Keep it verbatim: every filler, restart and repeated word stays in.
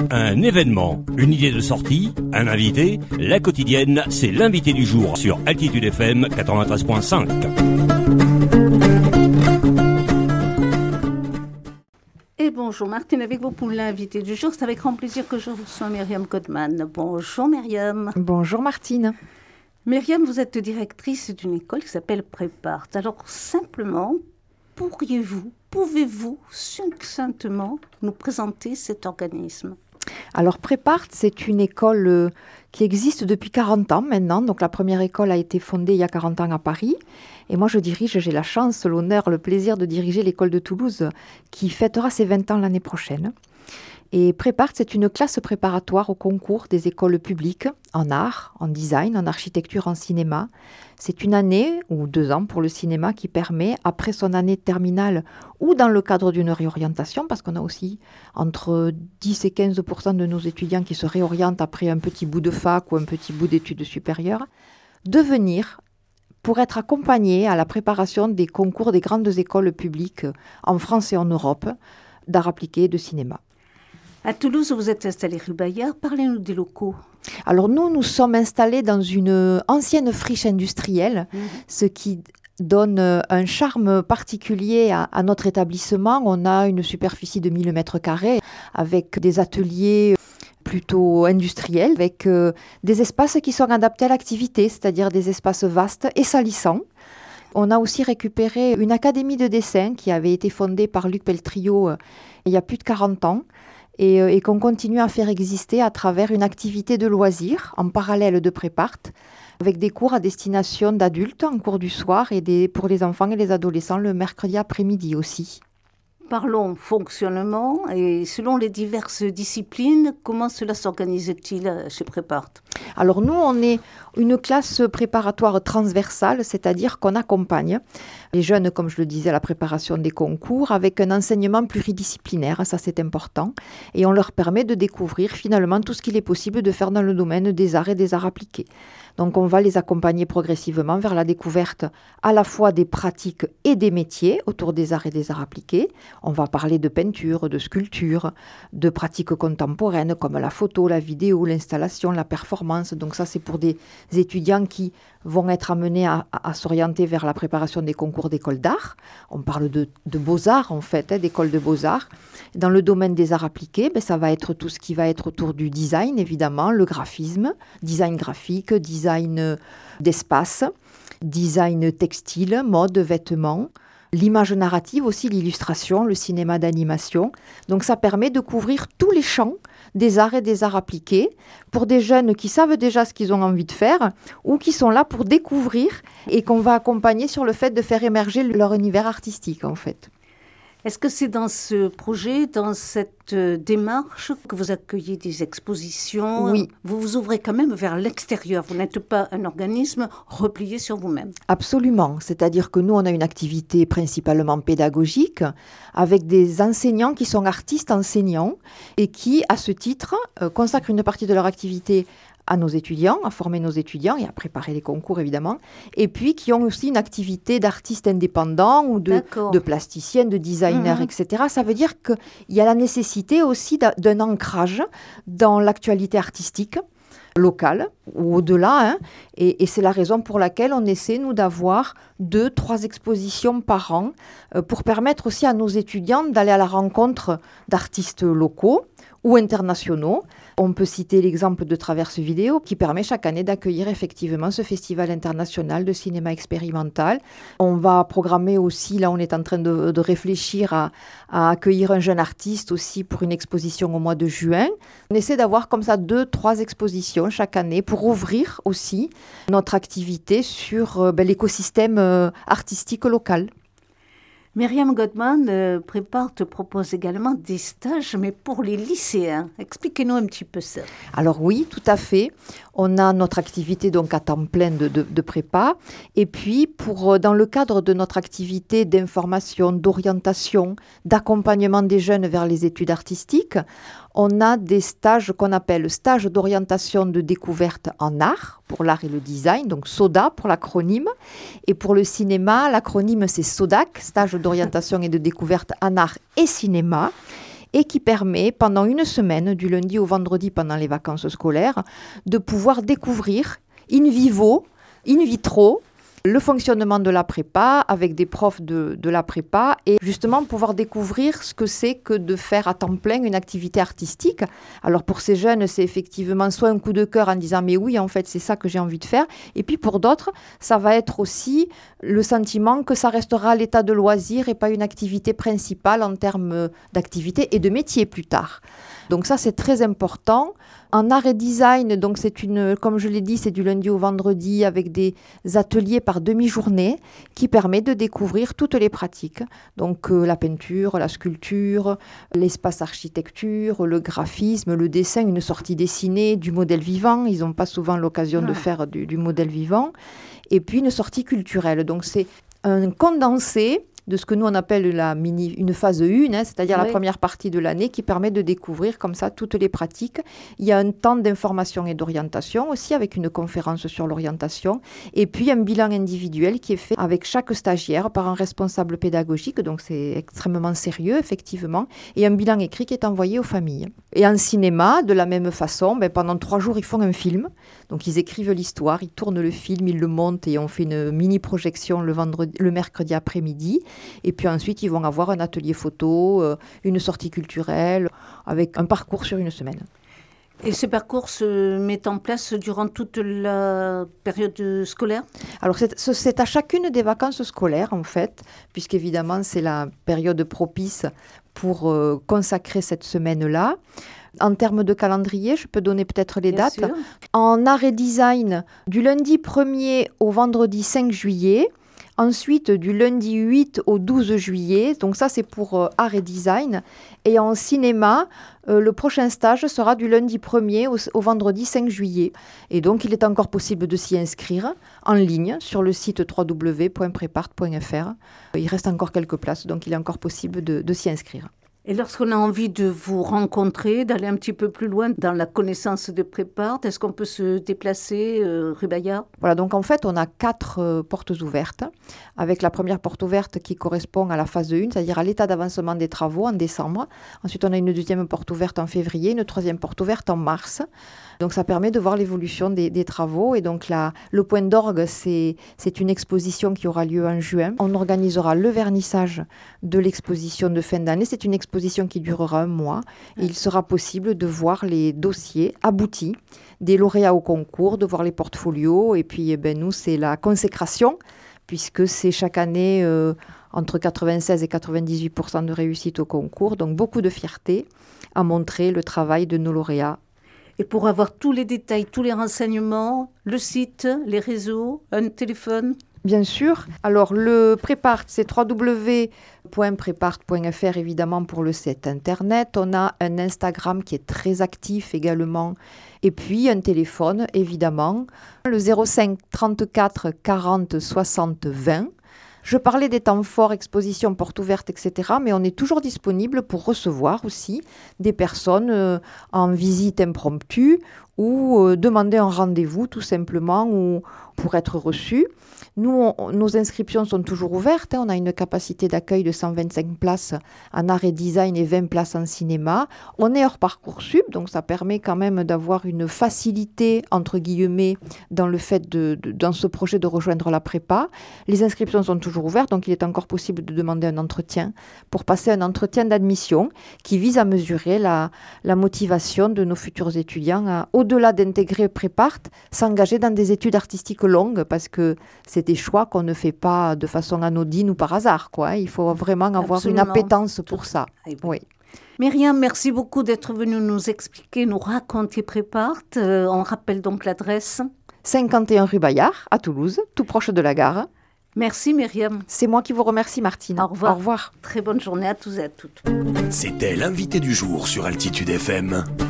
Un événement, une idée de sortie, un invité, la quotidienne, c'est l'invité du jour sur Altitude F M quatre-vingt-treize virgule cinq. Et bonjour Martine, avec vous pour l'invité du jour. C'est avec grand plaisir que je reçois Myriam Godman. Bonjour Myriam. Bonjour Martine. Myriam, vous êtes directrice d'une école qui s'appelle Prépart. Alors simplement, pourriez-vous, pouvez-vous succinctement nous présenter cet organisme ? Alors Prépart, c'est une école euh, qui existe depuis quarante ans maintenant. Donc la première école a été fondée il y a quarante ans à Paris. Et moi je dirige, j'ai la chance, l'honneur, le plaisir de diriger l'école de Toulouse qui fêtera ses vingt ans l'année prochaine. Et Prépart, c'est une classe préparatoire au concours des écoles publiques en art, en design, en architecture, en cinéma. C'est une année ou deux ans pour le cinéma qui permet, après son année terminale ou dans le cadre d'une réorientation, parce qu'on a aussi entre dix et quinze pour cent de nos étudiants qui se réorientent après un petit bout de fac ou un petit bout d'études supérieures, de venir pour être accompagnés à la préparation des concours des grandes écoles publiques en France et en Europe d'art appliqué et de cinéma. À Toulouse, vous êtes installé rue Bayard. Parlez-nous des locaux. Alors nous, nous sommes installés dans une ancienne friche industrielle, mmh. ce qui donne un charme particulier à, à notre établissement. On a une superficie de mille mètres carrés avec des ateliers plutôt industriels, avec euh, des espaces qui sont adaptés à l'activité, c'est-à-dire des espaces vastes et salissants. On a aussi récupéré une académie de dessin qui avait été fondée par Luc Peltriot euh, il y a plus de quarante ans. Et, et qu'on continue à faire exister à travers une activité de loisirs en parallèle de Prépart, avec des cours à destination d'adultes en cours du soir et des, pour les enfants et les adolescents le mercredi après-midi aussi. Parlons fonctionnement et selon les diverses disciplines, comment cela s'organise-t-il chez Prépart ? Alors nous, on est une classe préparatoire transversale, c'est-à-dire qu'on accompagne les jeunes, comme je le disais, à la préparation des concours avec un enseignement pluridisciplinaire, ça c'est important, et on leur permet de découvrir finalement tout ce qu'il est possible de faire dans le domaine des arts et des arts appliqués. Donc on va les accompagner progressivement vers la découverte à la fois des pratiques et des métiers autour des arts et des arts appliqués. On va parler de peinture, de sculpture, de pratiques contemporaines comme la photo, la vidéo, l'installation, la performance. Donc ça c'est pour des étudiants qui vont être amenés à, à, à s'orienter vers la préparation des concours d'école d'art. On parle de, de beaux-arts en fait, hein, d'école de beaux-arts. Dans le domaine des arts appliqués, ben, ça va être tout ce qui va être autour du design évidemment, le graphisme, design graphique, design d'espace, design textile, mode, vêtements, l'image narrative aussi, l'illustration, le cinéma d'animation. Donc ça permet de couvrir tous les champs des arts et des arts appliqués pour des jeunes qui savent déjà ce qu'ils ont envie de faire ou qui sont là pour découvrir et qu'on va accompagner sur le fait de faire émerger leur univers artistique en fait. Est-ce que c'est dans ce projet, dans cette démarche que vous accueillez des expositions ? Oui. Vous vous ouvrez quand même vers l'extérieur. Vous n'êtes pas un organisme replié sur vous-même. Absolument. C'est-à-dire que nous, on a une activité principalement pédagogique avec des enseignants qui sont artistes enseignants et qui, à ce titre, euh, consacrent une partie de leur activité à nos étudiants, à former nos étudiants et à préparer les concours évidemment, et puis qui ont aussi une activité d'artistes indépendants ou de, de plasticiens, de designers, mmh. et cetera. Ça veut dire qu'il y a la nécessité aussi d'un ancrage dans l'actualité artistique locale ou au-delà, hein, et, et c'est la raison pour laquelle on essaie, nous, d'avoir deux, trois expositions par an euh, pour permettre aussi à nos étudiants d'aller à la rencontre d'artistes locaux ou internationaux. On peut citer l'exemple de Traverse Vidéo qui permet chaque année d'accueillir effectivement ce festival international de cinéma expérimental. On va programmer aussi, là on est en train de, de réfléchir à, à accueillir un jeune artiste aussi pour une exposition au mois de juin. On essaie d'avoir comme ça deux, trois expositions chaque année pour ouvrir aussi notre activité sur euh, ben, l'écosystème euh, artistique local. Myriam Godman, euh, Prépart te propose également des stages, mais pour les lycéens. Expliquez-nous un petit peu ça. Alors oui, tout à fait. On a notre activité donc à temps plein de, de, de prépa. Et puis, pour, dans le cadre de notre activité d'information, d'orientation, d'accompagnement des jeunes vers les études artistiques, on a des stages qu'on appelle stages d'orientation de découverte en art, pour l'art et le design, donc SODA pour l'acronyme. Et pour le cinéma, l'acronyme c'est SODAC, stage d'orientation et de découverte en art et cinéma. et qui permet pendant une semaine, du lundi au vendredi pendant les vacances scolaires, de pouvoir découvrir in vivo, in vitro, le fonctionnement de la prépa avec des profs de, de la prépa et justement pouvoir découvrir ce que c'est que de faire à temps plein une activité artistique. Alors pour ces jeunes, c'est effectivement soit un coup de cœur en disant mais oui, en fait, c'est ça que j'ai envie de faire. Et puis pour d'autres, ça va être aussi le sentiment que ça restera à l'état de loisir et pas une activité principale en termes d'activité et de métier plus tard. Donc ça, c'est très important. En art et design, donc c'est une, comme je l'ai dit, c'est du lundi au vendredi avec des ateliers par demi-journée qui permet de découvrir toutes les pratiques. Donc euh, la peinture, la sculpture, l'espace architecture, le graphisme, le dessin, une sortie dessinée, du modèle vivant. Ils n'ont pas souvent l'occasion ah. de faire du, du modèle vivant. Et puis une sortie culturelle. Donc c'est un condensé de ce que nous on appelle la mini, une phase un, hein, c'est-à-dire oui. la première partie de l'année qui permet de découvrir comme ça toutes les pratiques. Il y a un temps d'information et d'orientation aussi avec une conférence sur l'orientation et puis un bilan individuel qui est fait avec chaque stagiaire par un responsable pédagogique, donc c'est extrêmement sérieux effectivement, et un bilan écrit qui est envoyé aux familles. Et en cinéma, de la même façon, ben, pendant trois jours ils font un film, donc ils écrivent l'histoire, ils tournent le film, ils le montent et on fait une mini-projection le, vendredi, le mercredi après-midi. Et puis ensuite, ils vont avoir un atelier photo, euh, une sortie culturelle, avec un parcours sur une semaine. Et ce parcours se met en place durant toute la période scolaire ? Alors, c'est, c'est à chacune des vacances scolaires, en fait, puisqu'évidemment, c'est la période propice pour euh, consacrer cette semaine-là. En termes de calendrier, je peux donner peut-être les Bien dates. Sûr. En art et design, du lundi premier au vendredi cinq juillet. Ensuite, du lundi huit au douze juillet, donc ça c'est pour euh, art et design. Et en cinéma, euh, le prochain stage sera du lundi premier au, au vendredi cinq juillet. Et donc il est encore possible de s'y inscrire en ligne sur le site w w w point prépart point f r. Il reste encore quelques places, donc il est encore possible de, de s'y inscrire. Et lorsqu'on a envie de vous rencontrer, d'aller un petit peu plus loin dans la connaissance de Prépart, est-ce qu'on peut se déplacer euh, rue Bayard ? Voilà, donc en fait, on a quatre euh, portes ouvertes, avec la première porte ouverte qui correspond à la phase un, c'est-à-dire à l'état d'avancement des travaux en décembre. Ensuite, on a une deuxième porte ouverte en février, une troisième porte ouverte en mars. Donc ça permet de voir l'évolution des, des travaux. Et donc là, le point d'orgue, c'est, c'est une exposition qui aura lieu en juin. On organisera le vernissage de l'exposition de fin d'année. C'est une exposition qui durera un mois. Et il sera possible de voir les dossiers aboutis des lauréats au concours, de voir les portfolios. Et puis, eh ben, nous, c'est la consécration, puisque c'est chaque année euh, entre quatre-vingt-seize et quatre-vingt-dix-huit pour cent de réussite au concours. Donc beaucoup de fierté à montrer le travail de nos lauréats. Et pour avoir tous les détails, tous les renseignements, le site, les réseaux, un téléphone ? Bien sûr. Alors, le Prépart, c'est w w w point prépart point f r, évidemment, pour le site Internet. On a un Instagram qui est très actif également. Et puis, un téléphone, évidemment, le zéro cinq trente-quatre quarante soixante vingt. Je parlais des temps forts, expositions, portes ouvertes, et cetera. Mais on est toujours disponible pour recevoir aussi des personnes euh, en visite impromptue ou euh, demander un rendez-vous tout simplement ou pour être reçus. Nous, on, nos inscriptions sont toujours ouvertes. Hein. On a une capacité d'accueil de cent vingt-cinq places en art et design et vingt places en cinéma. On est hors Parcoursup, donc ça permet quand même d'avoir une facilité, entre guillemets, dans le fait de, de, dans ce projet de rejoindre la prépa. Les inscriptions sont toujours ouvertes, donc il est encore possible de demander un entretien pour passer un entretien d'admission qui vise à mesurer la, la motivation de nos futurs étudiants à, au-delà d'intégrer Prépart, s'engager dans des études artistiques longues, parce que c'est des choix qu'on ne fait pas de façon anodine ou par hasard, quoi. Il faut vraiment avoir Absolument. Une appétence pour ça. Oui. Myriam, merci beaucoup d'être venue nous expliquer, nous raconter Prépart. Euh, on rappelle donc l'adresse. cinquante et un rue Bayard, à Toulouse, tout proche de la gare. Merci Myriam. C'est moi qui vous remercie, Martine. Au revoir. Au revoir. Très bonne journée à tous et à toutes. C'était l'invité du jour sur Altitude F M.